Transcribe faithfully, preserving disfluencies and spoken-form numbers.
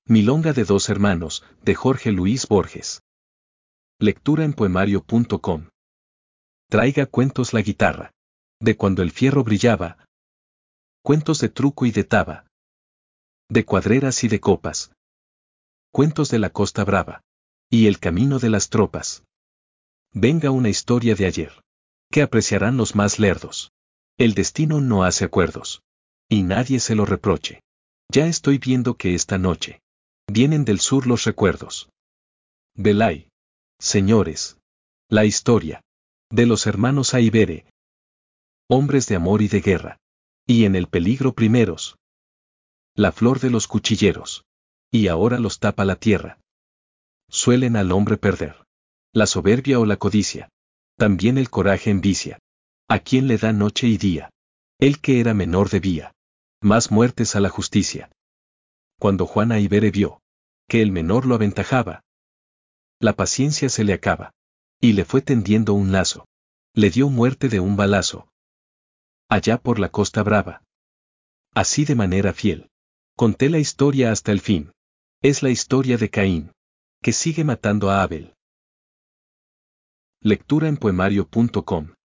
Milonga de dos hermanos, de Jorge Luis Borges. Lectura en poemario punto com. Traiga cuentos la guitarra. De cuando el fierro brillaba. Cuentos de truco y de taba. De cuadreras y de copas. Cuentos de la Costa Brava. Y el camino de las tropas. Venga una historia de ayer. Que apreciarán los más lerdos. El destino no hace acuerdos. Y nadie se lo reproche. Ya estoy viendo que esta noche vienen del sur los recuerdos. Velay. Señores. La historia de los hermanos Aibere. Hombres de amor y de guerra. Y en el peligro primeros. La flor de los cuchilleros. Y ahora los tapa la tierra. Suelen al hombre perder la soberbia o la codicia. También el coraje envicia. ¿A quien le da noche y día? El que era menor debía más muertes a la justicia. Cuando Juan Aibere vio que el menor lo aventajaba, la paciencia se le acaba. Y le fue tendiendo un lazo. Le dio muerte de un balazo. Allá por la Costa Brava. Así de manera fiel. Conté la historia hasta el fin. Es la historia de Caín, que sigue matando a Abel. Lectura en poemario punto com.